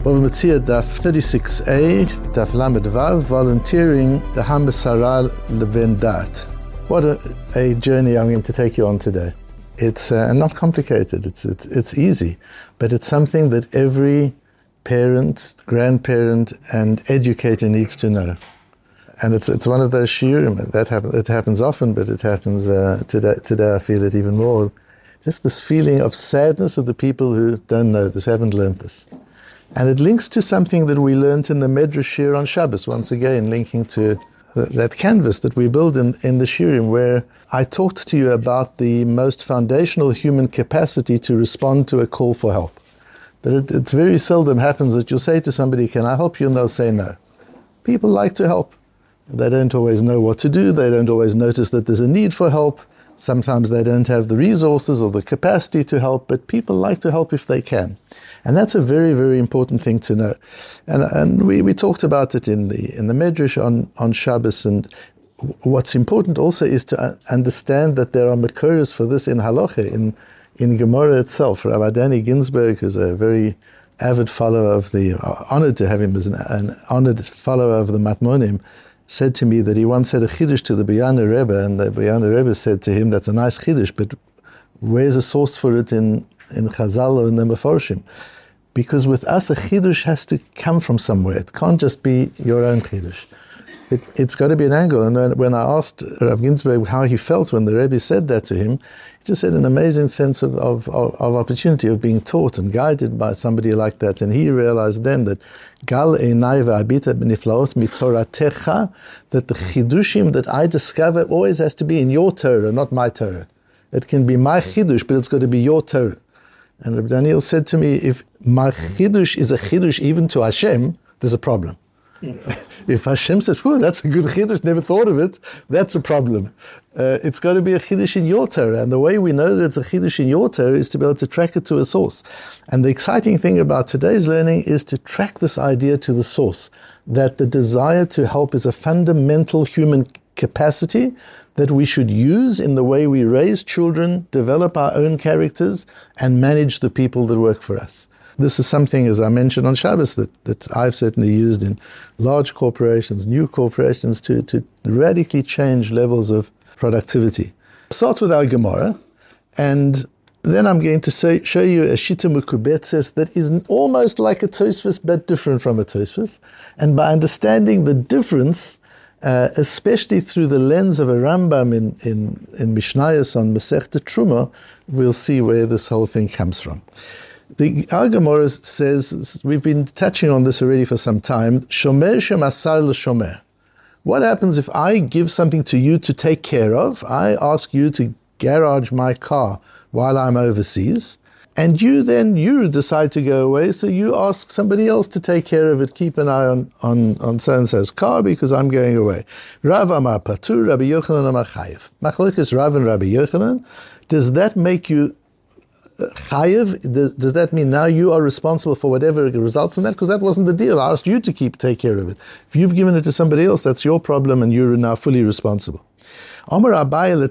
Bava Metzia, Daf 36a, Daf Lamed Vav, volunteering the Hamisara Leben Dat. What a journey I'm going to take you on today. It's not complicated, it's easy, but it's something that every parent, grandparent, and educator needs to know. And it's one of those shiurim that it happens often, but it happens today I feel it even more. Just this feeling of sadness of the people who don't know this, haven't learned this. And it links to something that we learned in the Medrash Shir on Shabbos, once again linking to that canvas that we build in the shiurim, where I talked to you about the most foundational human capacity to respond to a call for help. That it's very seldom happens that you'll say to somebody, "Can I help you?" and they'll say no. People like to help. They don't always know what to do. They don't always notice that there's a need for help. Sometimes they don't have the resources or the capacity to help, but people like to help if they can. And that's a very, very important thing to know. And we talked about it in the Medrash on Shabbos. And what's important also is to understand that there are makoros for this in Halacha, in Gemara itself. Rabbi Danny Ginsberg, who's a very avid follower of honored to have him as an honored follower of the Matmonim, said to me that he once said a chiddush to the B'yana Rebbe, and the B'yana Rebbe said to him, "That's a nice chiddush, but where's a source for it in Chazal or in the Mefarshim?" Because with us, a chiddush has to come from somewhere. It can't just be your own chiddush. It's got to be an angle. And then when I asked Rav Ginsberg how he felt when the Rebbe said that to him, he just said an amazing sense of opportunity, of being taught and guided by somebody like that. And he realized then that Gal einai ve'abita b'niflaot mitoratecha, that the chidushim that I discover always has to be in your Torah, not my Torah. It can be my chidush, but it's got to be your Torah. And Rabbi Daniel said to me, if my chidush is a chidush even to Hashem, there's a problem. If Hashem says, "Whoa, that's a good chiddush, never thought of it," that's a problem. It's got to be a chiddush in your Torah, and the way we know that it's a chiddush in your Torah is to be able to track it to a source. And the exciting thing about today's learning is to track this idea to the source, that the desire to help is a fundamental human capacity that we should use in the way we raise children, develop our own characters, and manage the people that work for us. This is something, as I mentioned on Shabbos, that I've certainly used in large corporations, new corporations, to radically change levels of productivity. Start with our Gemara, and then I'm going to show you a Shita Mukubetzes that is almost like a Tosfos, but different from a Tosfos. And by understanding the difference, especially through the lens of a Rambam in Mishnayos on Masechta Truma, we'll see where this whole thing comes from. Our Gemara says, we've been touching on this already for some time, Shomer shemasar l'shomer. What happens if I give something to you to take care of? I ask you to garage my car while I'm overseas, and you decide to go away, so you ask somebody else to take care of it, keep an eye on so-and-so's car because I'm going away. Rav amar patur, Rabbi Yochanan amar chayev. Machlokes Rav and Rabbi Yochanan, does that make you chayev? Does that mean now you are responsible for whatever results in that? Because that wasn't the deal. I asked you to take care of it. If you've given it to somebody else, that's your problem and you're now fully responsible. According to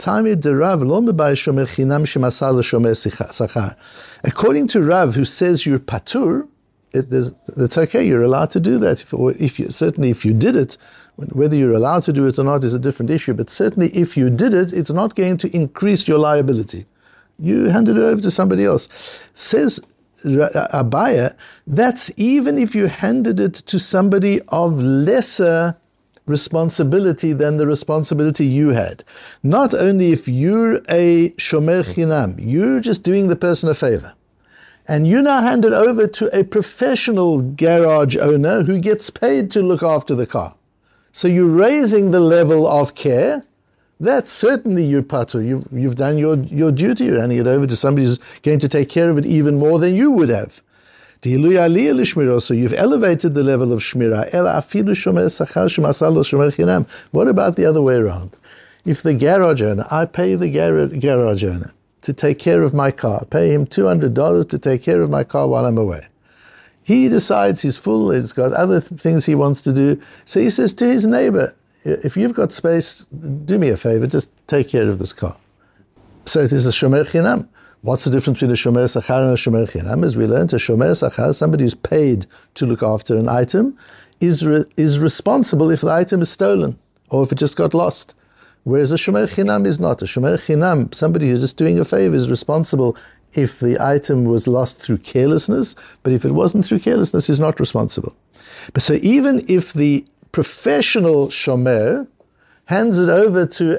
Rav, who says you're patur, it's okay, you're allowed to do that. If you did it, whether you're allowed to do it or not is a different issue, but certainly if you did it, it's not going to increase your liability. You handed it over to somebody else. Says Abaya, that's even if you handed it to somebody of lesser responsibility than the responsibility you had. Not only if you're a shomer chinam, you're just doing the person a favor. And you now hand it over to a professional garage owner who gets paid to look after the car. So you're raising the level of care. That's certainly your patur. You've done your duty. You're handing it over to somebody who's going to take care of it even more than you would have. So you've elevated the level of shmirah. What about the other way around? If the garage owner, I pay the garage owner to take care of my car, I pay him $200 to take care of my car while I'm away. He decides he's full, he's got other things he wants to do. So he says to his neighbor, if you've got space, do me a favor, just take care of this car. So it is a shomer chinam. What's the difference between a shomer sachar and a shomer chinam? As we learned, a shomer sachar, somebody who's paid to look after an item, is responsible if the item is stolen or if it just got lost. Whereas a shomer chinam is not. A shomer chinam, somebody who's just doing a favor, is responsible if the item was lost through carelessness, but if it wasn't through carelessness, is not responsible. But so even if the professional shomer hands it over to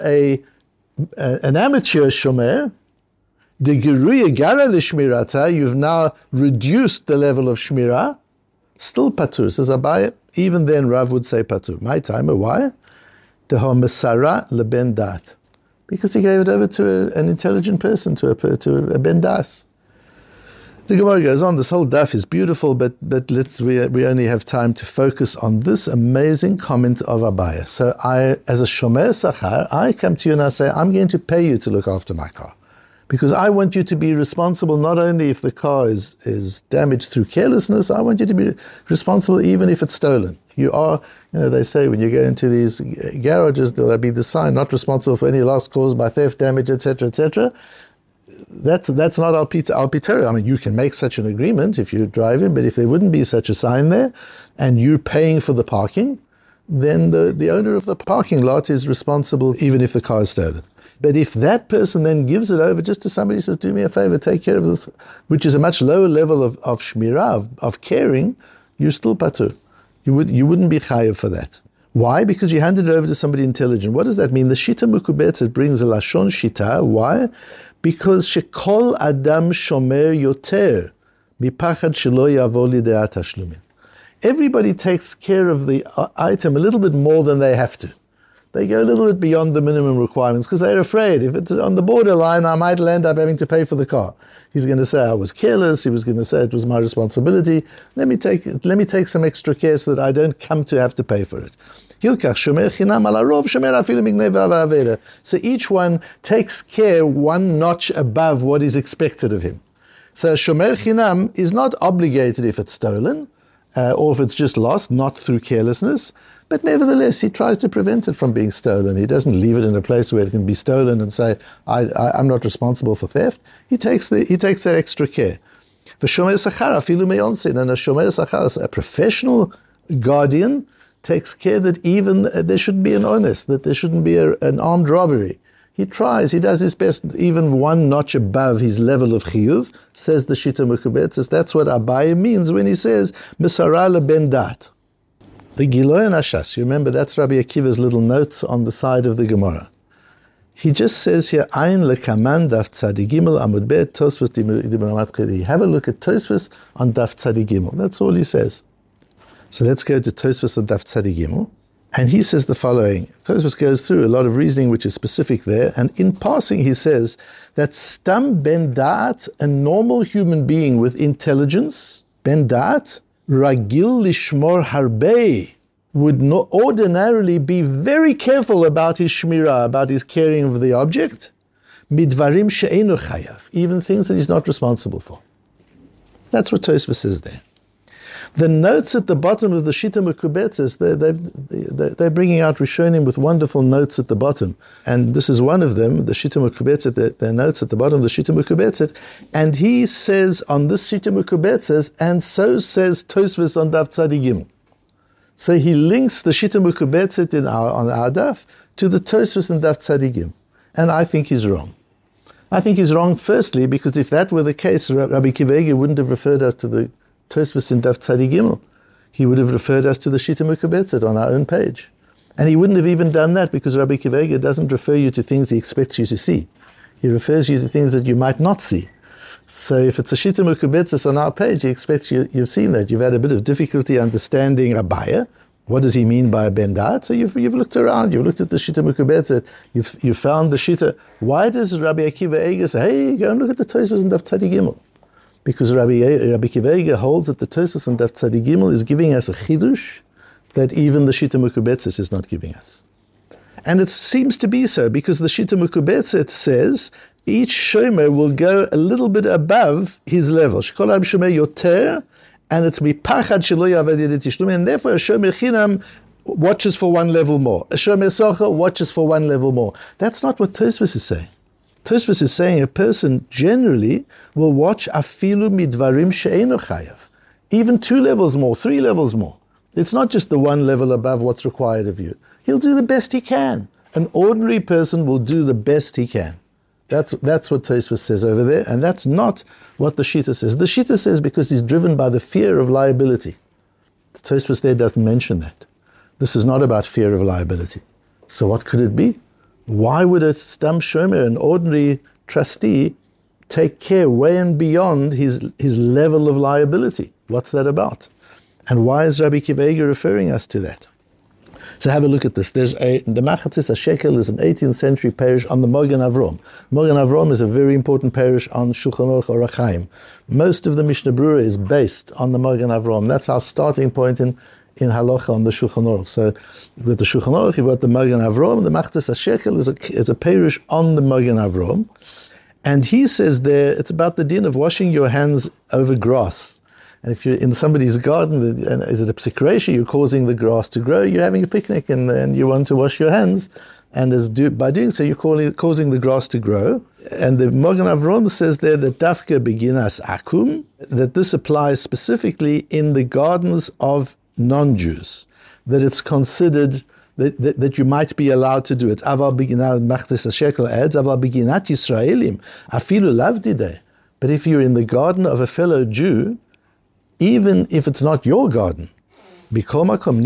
an amateur shomer, the geruya gara l'shmirata, you've now reduced the level of shmirah, still patur. Says Abaye, even then Rav would say patur. My timer, why? Deho mesara leben dat. Because he gave it over to an intelligent person, to a ben das. The Gemara goes on, this whole daf is beautiful, but we only have time to focus on this amazing comment of Abaye. So as a shomer sachar, I come to you and I say, I'm going to pay you to look after my car. Because I want you to be responsible not only if the car is damaged through carelessness, I want you to be responsible even if it's stolen. You are, they say when you go into these garages, there'll be the sign, not responsible for any loss caused by theft, damage, etc., etc. That's not al pitera. I mean, you can make such an agreement if you're driving, but if there wouldn't be such a sign there, and you're paying for the parking, then the owner of the parking lot is responsible even if the car is stolen. But if that person then gives it over just to somebody who says, do me a favor, take care of this, which is a much lower level of shmirah, of caring, you're still patur. You wouldn't be chayav for that. Why? Because you handed it over to somebody intelligent. What does that mean? The shita mukubetzet brings a lashon shita. Why? Because shekol adam shomer yoter mipachad shelo yavo lideat tashlumin. Everybody takes care of the item a little bit more than they have to. They go a little bit beyond the minimum requirements because they're afraid. If it's on the borderline, I might end up having to pay for the car. He's going to say I was careless. He was going to say it was my responsibility. Let me take some extra care so that I don't come to have to pay for it. So each one takes care one notch above what is expected of him. So shomer chinam is not obligated if it's stolen or if it's just lost, not through carelessness. But nevertheless, he tries to prevent it from being stolen. He doesn't leave it in a place where it can be stolen and say, I'm not responsible for theft. He takes that extra care. For shomer sachar, afilu me'onsin, and a shomer sachar, a professional guardian, takes care that even there shouldn't be an onus, that there shouldn't be an armed robbery. He tries, he does his best, even one notch above his level of chiyuv, says the Shita Mukubetzes. That's what Abaye means when he says, Mesara leben dat. The Giloy and Ashas, you remember that's Rabbi Akiva's little notes on the side of the Gemara. He just says here, Ayin lekaman daf tzadi gimel amud bet Tosfos dibaramat chedi. Have a look at Tosfos on daf tzadi gimel. That's all he says. So let's go to Tosfos on daf tzadi gimel. And he says the following. Tosfos goes through a lot of reasoning which is specific there. And in passing, he says that stam ben da'at, a normal human being with intelligence, ben da'at, ragil lishmor harbei, would not ordinarily be very careful about his shmirah, about his caring of the object, midvarim she'enu chayav, even things that he's not responsible for. That's what Tosfos says there. The notes at the bottom of the Shita Mukubetzes, they're bringing out Rishonim with wonderful notes at the bottom. And this is one of them, the Shita Mukubetzet, their notes at the bottom of the Shita Mukubetzet. And he says on this Shita Mukubetzes, and so says Tosfos on Daf Tzadi Gimel. So he links the Shita Mukubetzet on our Daf to the Tosfos and Daf Tzadi Gimel. And I think he's wrong. I think he's wrong firstly because if that were the case, Rabbi Akiva Eiger wouldn't have referred us to the Tosfos in Daf Tzadi Gimel. He would have referred us to the Shita Mukubetzet on our own page. And he wouldn't have even done that because Rabbi Akiva Eiger doesn't refer you to things he expects you to see. He refers you to things that you might not see. So if it's a Shita Mukubetzet on our page, he expects you've seen that. You've had a bit of difficulty understanding Abaye. What does he mean by a ben da'at? So you've looked around, you've looked at the Shita Mukubetzet, you've found the Shita. Why does Rabbi Akiva Eiger say, hey, go and look at the Tosfos in Daf Tzadi Gimel? Because Rabbi Akiva Eiger holds that the Tosfos and Daf Tzadi Gimel is giving us a chidush that even the Shita Mukubetzet is not giving us. And it seems to be so, because the Shita Mukubetzet says each shomer will go a little bit above his level. Shekol am shomer yoter, and it's mipachad shelo yavad yedei tishlum, and therefore a shomer chinam watches for one level more. A shomer socher watches for one level more. That's not what Tosfos is saying. Tosfos is saying a person generally will watch afilu midvarim she'eino chayav. Even 2 levels more, 3 levels more. It's not just the 1 level above what's required of you. He'll do the best he can. An ordinary person will do the best he can. That's what Tosfos says over there, and that's not what the Shita says. The Shita says because he's driven by the fear of liability. The Tosfos there doesn't mention that. This is not about fear of liability. So what could it be? Why would a Stam Shomer, an ordinary trustee, take care way and beyond his level of liability? What's that about? And why is Rabbi Akiva Eiger referring us to that? So have a look at this. The Machatzis HaShekel is an 18th century parish on the Mogen Avrom. Mogen Avrom is a very important parish on Shulchan Aruch Orach Chaim. Most of the Mishnah Berurah is based on the Mogen Avrom. That's our starting point in Halacha on the Shulchan Aruch. So with the Shulchan Aruch, you've got the Mogen Avrom. The Machatzis HaShekel is a parish on the Mogen Avrom. And he says there, it's about the din of washing your hands over grass. And if you're in somebody's garden, and is it a psikresha, you're causing the grass to grow, you're having a picnic and you want to wash your hands. And by doing so, you're causing the grass to grow. And the Mogen Avrom says there that dafka beginas akum, that this applies specifically in the gardens of non-Jews, that it's considered that you might be allowed to do it. Aval beginat Machatzis HaShekel adds, aval beginat Yisraelim, afilu lavdideh. But if you're in the garden of a fellow Jew, even if it's not your garden, it's still called the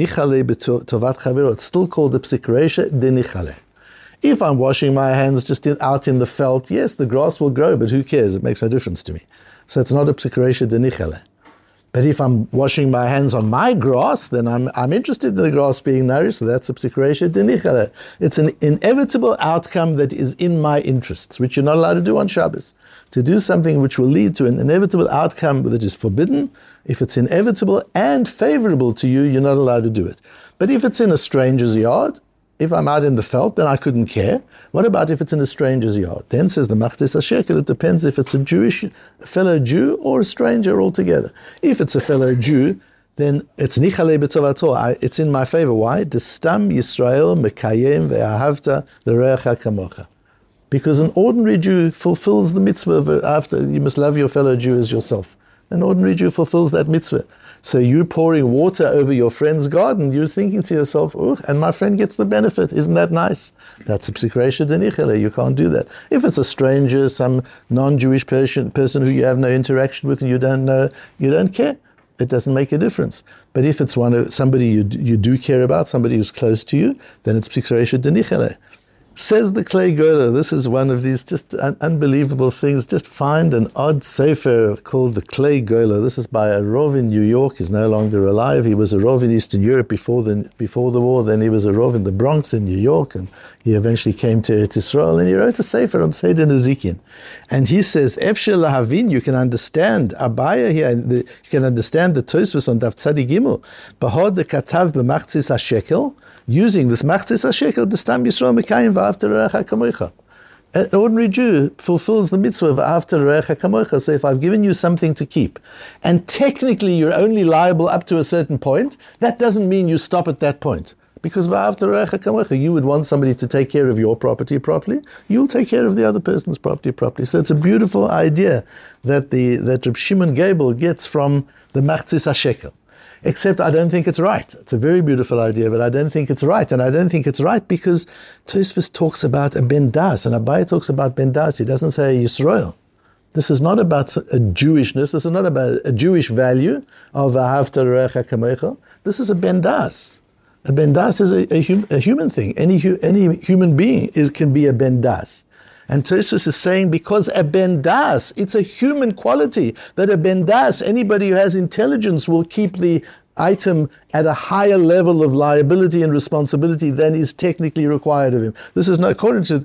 psikresha de nichale. If I'm washing my hands just out in the felt, yes, the grass will grow, but who cares? It makes no difference to me. So it's not a psikresha de nichale. But if I'm washing my hands on my grass, then I'm interested in the grass being nourished, so that's a psikresha de nichale. It's an inevitable outcome that is in my interests, which you're not allowed to do on Shabbos. To do something which will lead to an inevitable outcome that is forbidden, if it's inevitable and favorable to you, you're not allowed to do it. But if it's in a stranger's yard, if I'm out in the felt, then I couldn't care. What about if it's in a stranger's yard? Then says the Machatzis HaShekel, it depends if it's a fellow Jew or a stranger altogether. If it's a fellow Jew, then it's nichale b'tovato. It's in my favor. Why? Destam Yisrael mekayem ve'ahavta l'reacha kamocha. Because an ordinary Jew fulfills the mitzvah after you must love your fellow Jew as yourself. An ordinary Jew fulfills that mitzvah. So you pouring water over your friend's garden, you're thinking to yourself, oh, and my friend gets the benefit. Isn't that nice? That's a psikresha de nichale. You can't do that. If it's a stranger, some non-Jewish person who you have no interaction with and you don't know, you don't care. It doesn't make a difference. But if it's somebody you do care about, somebody who's close to you, then it's psikresha de nichale. Says the Clay Gola, this is one of these just unbelievable things. Just find an odd sefer called the Clay Gola. This is by a Rov in New York. He's no longer alive. He was a Rov in Eastern Europe before the war. Then he was a Rov in the Bronx in New York, and he eventually came to Eretz Yisrael, and he wrote a sefer on Seder Nezikin. And he says, Efshel lahavin, you can understand Abaya here, you can understand the Tosfos on Daf Tzadi Gimel. Bahod the Katav b'Machatzis HaShekel, using this Machatzis HaShekel, the Stam Yisrael Mekayim v'After Recha Kamocha. An ordinary Jew fulfills the mitzvah of After Recha Kamocha. So if I've given you something to keep, and technically you're only liable up to a certain point, that doesn't mean you stop at that point. Because After Recha Kamocha, you would want somebody to take care of your property properly, you'll take care of the other person's property properly. So it's a beautiful idea that Reb Shimon Gabel gets from the Machatzis HaShekel. Except I don't think it's right. It's a very beautiful idea, but I don't think it's right. And I don't think it's right because Tosfos talks about a Ben Das, and Abaye talks about Ben Das. He doesn't say Yisrael. This is not about a Jewishness. This is not about a Jewish value of Ahavta Recha Kamecha. This is a Ben Das. A Ben Das is a human thing. Any human being can be a Ben Das. And Tosfos is saying because a Ben Das, it's a human quality, that a Ben Das, anybody who has intelligence, will keep the item at a higher level of liability and responsibility than is technically required of him. This is not according to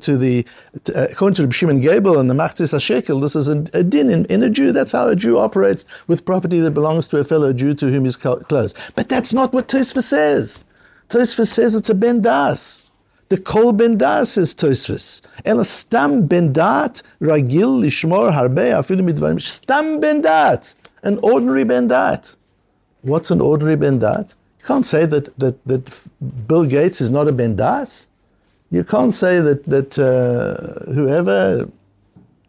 Reb Shimon Gabel and the Machatzis HaShekel. This is a din in a Jew. That's how a Jew operates with property that belongs to a fellow Jew to whom he's close. But that's not what Tosfos says. Tosfos says it's a Ben Das. The Kol Ben Das, says Tosfos. Ela Stam Ben Dat Ragil Lishmor Harbe Afilu Midvarim. Stam Ben Dat, an ordinary Ben Dat. What's an ordinary Ben Dat? You can't say that Bill Gates is not a Ben Das. You can't say that whoever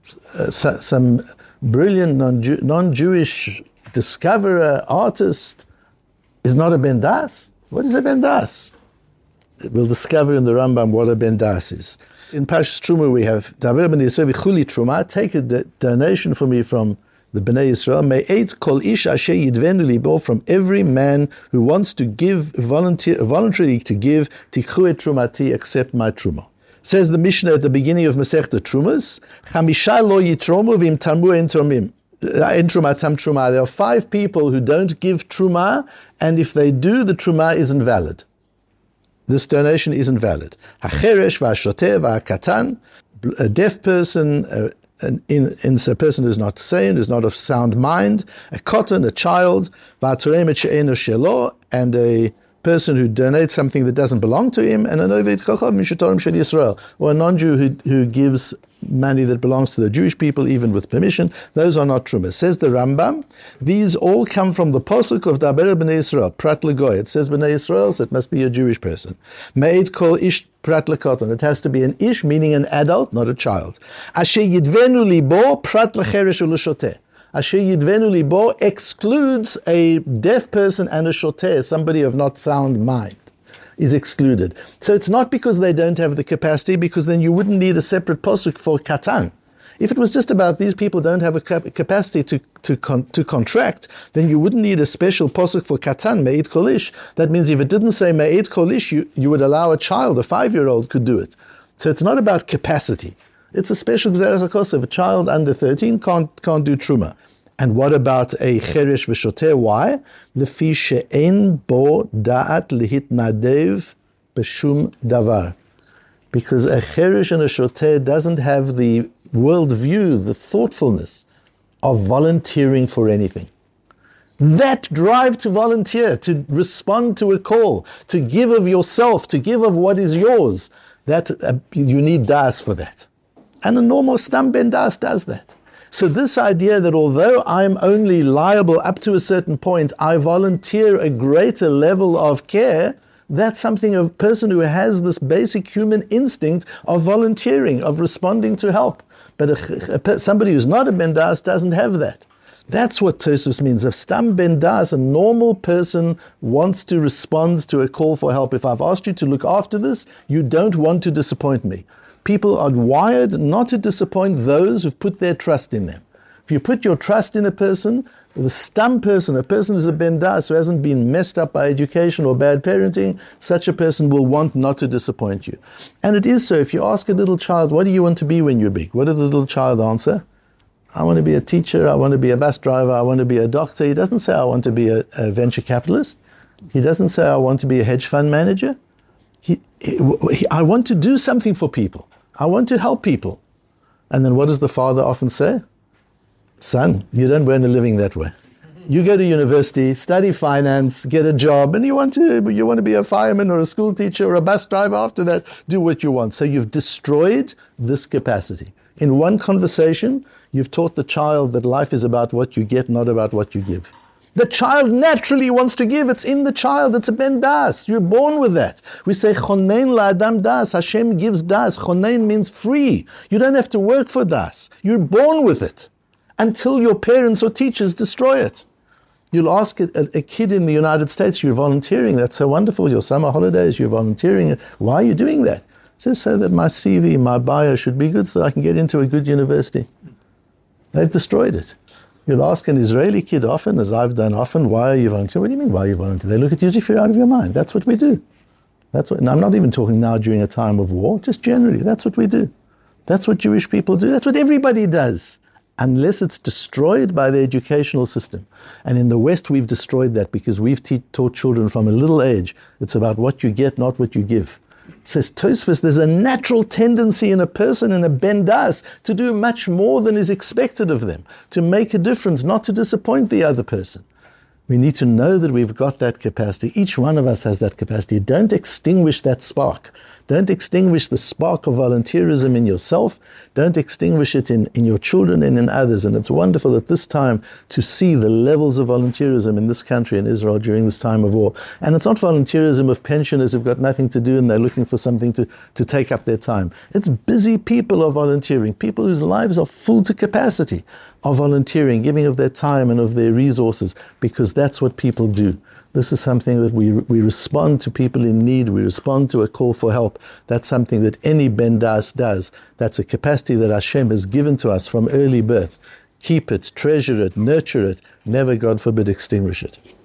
some brilliant non-Jewish discoverer, artist, is not a Ben Das? What is a Ben Das? We'll discover in the Rambam what a Ben Das is. In Parshas Truma we have Daber b'nei Yisrael v'chuli Truma. Take a donation for me from the Bnei Yisrael. Me'et kol ish asher yidvenu libo, from every man who wants to give voluntarily to give, tikhu et trumati, accept my truma. Says the Mishnah at the beginning of Masechta Trumas, Chamisha lo yitromu v'im tamu en trumim. There are 5 people who don't give truma, and if they do, the truma isn't valid. This donation isn't valid. Hacheresh v'ashoteh v'akatan, a deaf person, a person who's not sane, who's not of sound mind, a kotan, a child, v'atoremet she'eno shelo, and a person who donates something that doesn't belong to him, and an oved chacham mishatorim shel Yisrael, or a non-Jew who gives money that belongs to the Jewish people, even with permission. Those are not truma. Says the Rambam, these all come from the posuk of Daber b'nei Yisrael, prat legoy. It says b'nei Yisrael, so it must be a Jewish person. Me'ed kol ish prat lekoton. It has to be an ish, meaning an adult, not a child. Asher yidvenu libo prat lecheresh u'l'shoteh. Asher yidvenu libo excludes a deaf person and a shoteh, somebody of not sound mind, is excluded. So it's not because they don't have the capacity, because then you wouldn't need a separate posuk for katan. If it was just about these people don't have a capacity to contract, then you wouldn't need a special posuk for katan, me'it kolish. That means if it didn't say me'it kolish, you would allow a child, a 5-year-old could do it. So it's not about capacity. It's a special gzeras hakos. If a child under 13 can't do truma. And what about a cheresh v'shoteh? Why? Lefi she'en bo da'at lihitnadev b'shum davar. Because a cheresh and a shoteh doesn't have the world views, the thoughtfulness of volunteering for anything. That drive to volunteer, to respond to a call, to give of yourself, to give of what is yours, that you need das for that. And a normal stam ben das does that. So this idea that although I'm only liable up to a certain point, I volunteer a greater level of care, that's something a person who has this basic human instinct of volunteering, of responding to help. But somebody who's not a ben das doesn't have that. That's what Tosfos means. If stam ben das, a normal person, wants to respond to a call for help. If I've asked you to look after this, you don't want to disappoint me. People are wired not to disappoint those who've put their trust in them. If you put your trust in a person, the stam person, a person who's a ben das, who hasn't been messed up by education or bad parenting, such a person will want not to disappoint you. And it is so. If you ask a little child, what do you want to be when you're big? What does the little child answer? I want to be a teacher, I want to be a bus driver, I want to be a doctor. He doesn't say I want to be a venture capitalist. He doesn't say I want to be a hedge fund manager. I want to do something for people. I want to help people. And then what does the father often say? Son, you don't earn a living that way. You go to university, study finance, get a job, and you want to be a fireman or a school teacher or a bus driver. After that, do what you want. So you've destroyed this capacity. In one conversation, you've taught the child that life is about what you get, not about what you give. The child naturally wants to give. It's in the child. It's a ben das. You're born with that. We say, chonein la'adam das. Hashem gives das. Chonein means free. You don't have to work for das. You're born with it until your parents or teachers destroy it. You'll ask a kid in the United States, you're volunteering. That's so wonderful. Your summer holidays, you're volunteering. Why are you doing that? So that my CV, my bio should be good so that I can get into a good university. They've destroyed it. You'll ask an Israeli kid often, as I've done often, why are you volunteering? What do you mean, why are you volunteering? They look at you as if you're out of your mind. That's what we do. And I'm not even talking now during a time of war, just generally. That's what we do. That's what Jewish people do. That's what everybody does, unless it's destroyed by the educational system. And in the West, we've destroyed that because we've taught children from a little age. It's about what you get, not what you give. Says Tosfos, there's a natural tendency in a person, in a ben das, to do much more than is expected of them, to make a difference, not to disappoint the other person. We need to know that we've got that capacity. Each one of us has that capacity. Don't extinguish that spark Don't extinguish the spark of volunteerism in yourself. Don't extinguish it in your children and in others. And it's wonderful at this time to see the levels of volunteerism in this country, in Israel, during this time of war. And it's not volunteerism of pensioners who've got nothing to do and they're looking for something to take up their time. It's busy people are volunteering, people whose lives are full to capacity are volunteering, giving of their time and of their resources, because that's what people do. This is something that we respond to people in need. We respond to a call for help. That's something that any Ben Das does. That's a capacity that Hashem has given to us from early birth. Keep it, treasure it, nurture it. Never, God forbid, extinguish it.